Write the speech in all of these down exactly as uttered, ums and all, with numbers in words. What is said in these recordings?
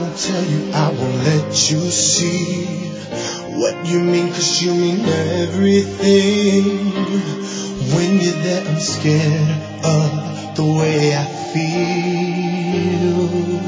won't tell you, I won't let you see what you mean, 'cause you mean everything. When you're there, I'm scared of the way I feel.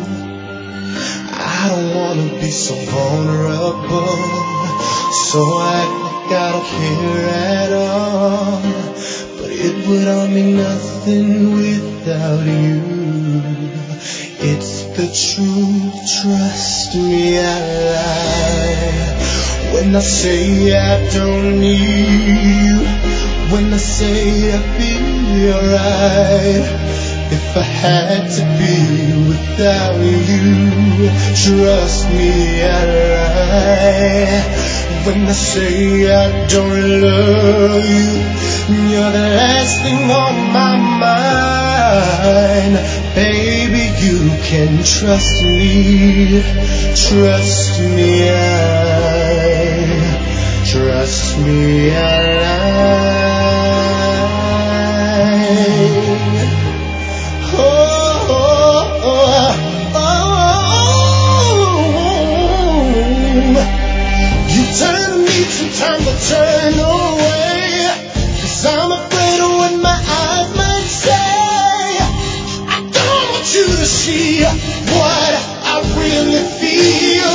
I don't wanna be so vulnerable, so I act like I don't care at all. But it would all mean nothing without you. It's the truth, trust me, I lie when I say I don't need you, when I say I'd be alright if I had to be without you. Trust me, I lie when I say I don't love you. You're the last thing on my mind. Baby, you can trust me. Trust me, I trust me, I lie. Oh, oh, oh, oh. You turn me sometimes, I turn away, 'cause I'm afraid of what my eyes might say. I don't want you to see what I really feel,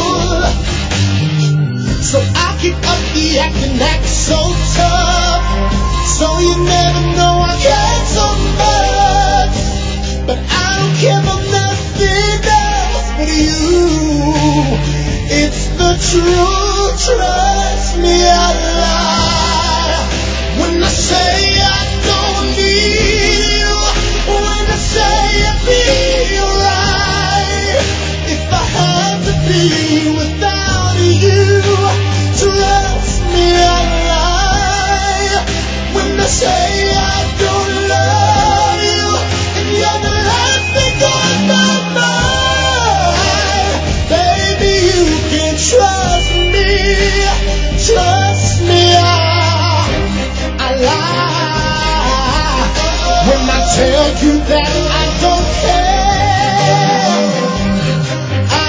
so I keep up the acting, act so tough, so you never know I care so much. But I don't care for nothing else but you. It's the truth, trust me, I lie when I say I don't need you, when I say I'd be alright if I had to be without you. Trust me, I lie when I say I don't love you, and you're the last thing on my mind. Baby, you can trust me, trust me, I, I lie when I tell you that I don't care. I,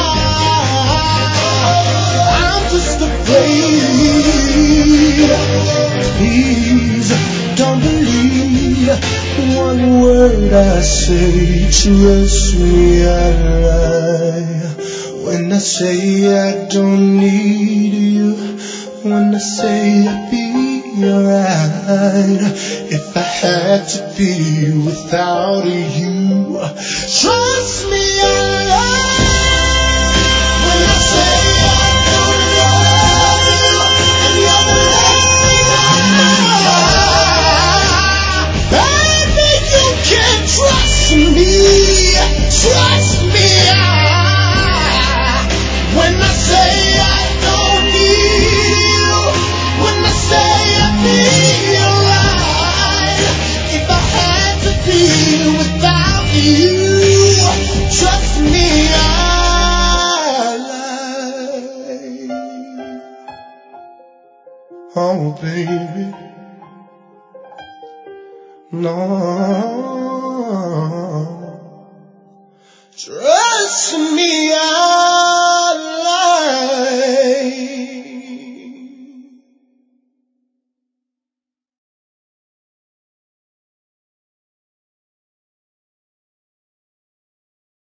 I'm just afraid. Please don't believe one word I say. Trust me, I lie when I say I don't need you, when I say I'd be alright if I had to be without you. Trust me, I lie when I say I don't love you, and you're the last thing on my mind. Baby, you can trust me, trust me, I, when I say I don't need you, when I say I'd be alright if I had to be without you. Trust me, I lie. Oh, baby, no. Trust me, I